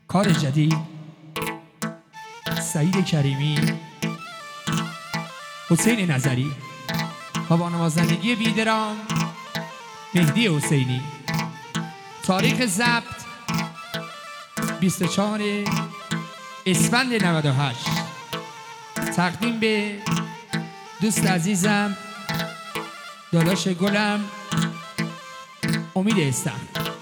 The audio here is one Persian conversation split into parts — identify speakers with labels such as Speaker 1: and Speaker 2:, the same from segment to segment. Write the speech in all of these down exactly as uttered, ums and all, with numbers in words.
Speaker 1: کار جدید سعید کریمی، حسین نظری و با نوازندگی بیدرام مهدی حسینی. تاریخ ضبط بیست و چهار اسفند نود و هشت. تقدیم به دوست عزیزم داداش گلم امید استم.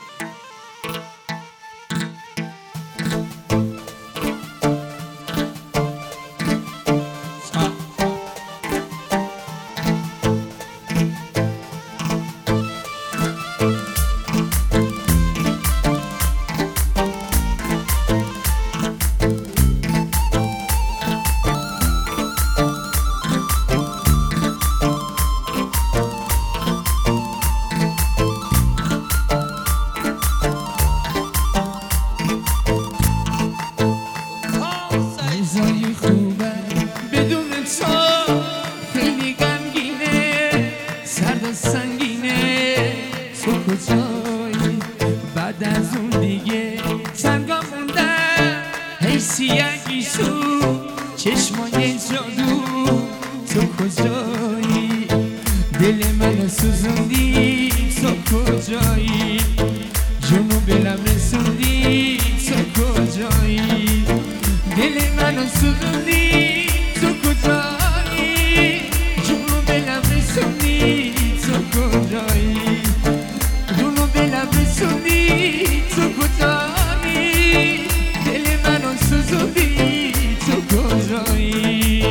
Speaker 1: بعد از اون دیگه سنگا موندن حیثیتی سو چشمای جادو، تو کجایی؟ دل منو سوزوندی، تو کجایی؟ جونو بلم رسوندی، تو کجایی؟ دل منو سوزوندی، تو کجایی؟ جونو بلم رسوندی، تو کجایی؟ جونو بلم رسوندی، تو کجایی؟ دل منو سوزوندی، تو کجایی؟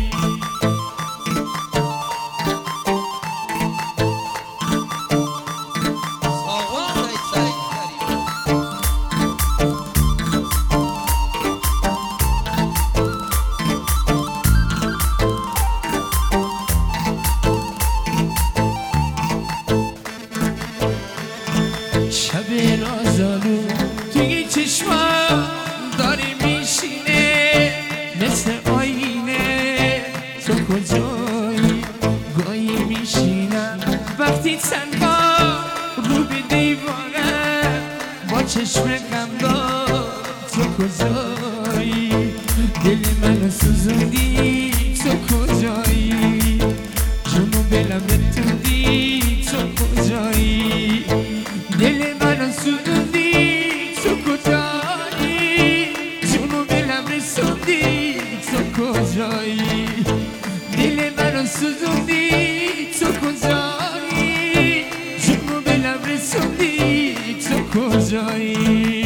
Speaker 1: شب رازالو توی چشمم داری میشینه مثل آینه، تو کجایی؟ گاهی میشینم وقتی تنها رو به دیوارم با چشم غمدار، تو کجایی؟ دل منو سوزوندی، تو کجایی؟ جونو بلم رتوندی، تو کجایی؟ دل منو سوزوندی، تو کجایی؟ جونو بلم رسوندی، تو کجایی؟ دل منو سوزوندی، تو کجایی؟ جونو بلم رسوندی، تو کجایی؟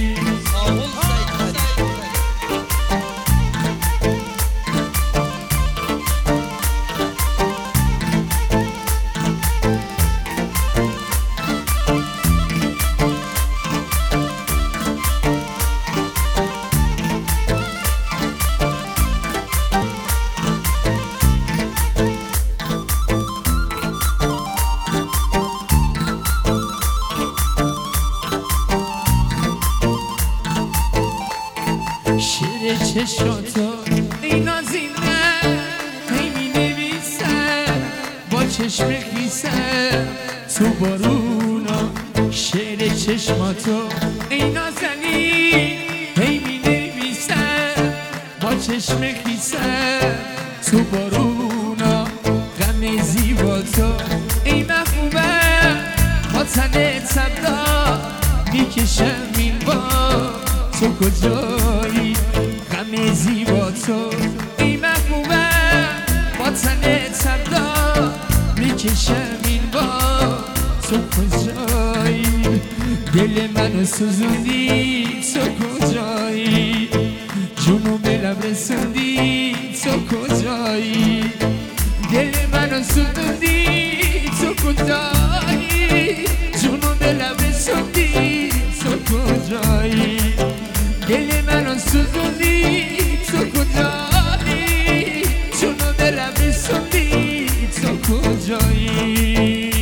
Speaker 1: شیر چشماتو ای نازینه هی می نویسم با چشم خیسم تو بارونا. شیر چشماتو ای نازنی هی می نویسم با چشم خیسم تو بارونا. غم زیباتو ای محبوبم با تن تبدا میکشم این بار، تو کجایی؟ غم زیبا تو ای محبوبم با تن تبدا میکشم این بار، تو کجایی؟ دل منو سوزوندی، تو کجایی؟ جونو بلم رسوندی، تو کجایی؟ دل منو سوزوندی، تو کجایی؟ جونو بلم رسوندی، تو کجایی؟ دل منو سوزوندی، تو کجایی؟ جونو بلم رسوندی، تو کجایی؟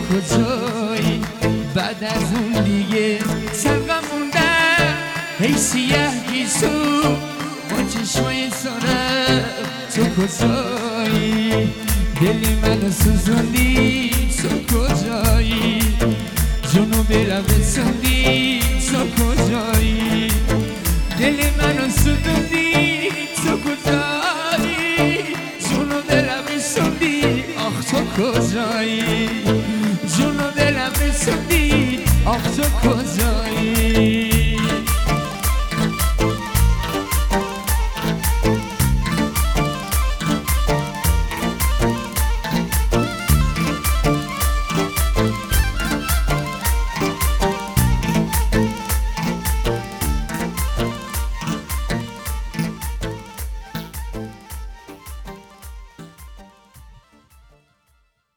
Speaker 1: کجایی بعد از اون دیگه سرقم موندم ای سیه گیسو با چشمای سارم تو کجایی دلی منو سوزوندی تو کجایی جونو برم بسوندی تو کجایی دلی منو سوزوندی تو کجایی جونو برم بسوندی آخ تو کجایی جونو دلم بسوندی آخ تو کجایی